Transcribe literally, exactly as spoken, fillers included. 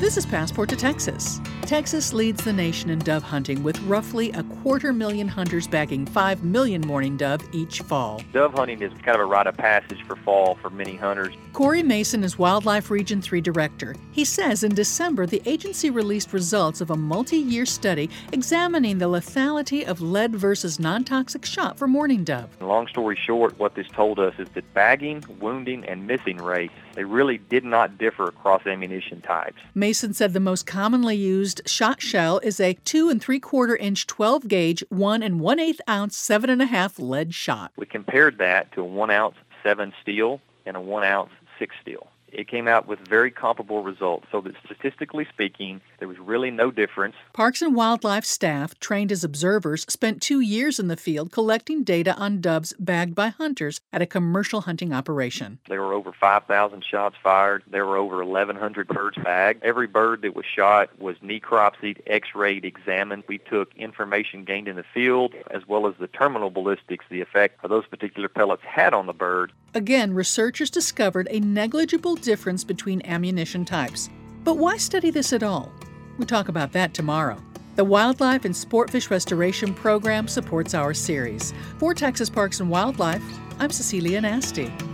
This is Passport to Texas. Texas leads the nation in dove hunting with roughly a quarter million hunters bagging five million mourning dove each fall. Dove hunting is kind of a rite of passage for fall for many hunters. Corey Mason is Wildlife Region three Director. He says in December, the agency released results of a multi-year study examining the lethality of lead versus non-toxic shot for mourning dove. Long story short, what this told us is that bagging, wounding, and missing rates, they really did not differ across ammunition types. Mason said the most commonly used shot shell is a two and three quarter inch twelve gauge, one and one eighth ounce, seven and a half lead shot. We compared that to a one ounce seven steel and a one ounce six steel. It came out with very comparable results, so that statistically speaking, there was really no difference. Parks and Wildlife staff, trained as observers, spent two years in the field collecting data on doves bagged by hunters at a commercial hunting operation. There were over five thousand shots fired. There were over eleven hundred birds bagged. Every bird that was shot was necropsied, x-rayed, examined. We took information gained in the field, as well as the terminal ballistics, the effect of those particular pellets had on the bird. Again, researchers discovered a negligible difference between ammunition types. But why study this at all? We'll talk about that tomorrow. The Wildlife and Sportfish Restoration Program supports our series. For Texas Parks and Wildlife, I'm Cecilia Nasty.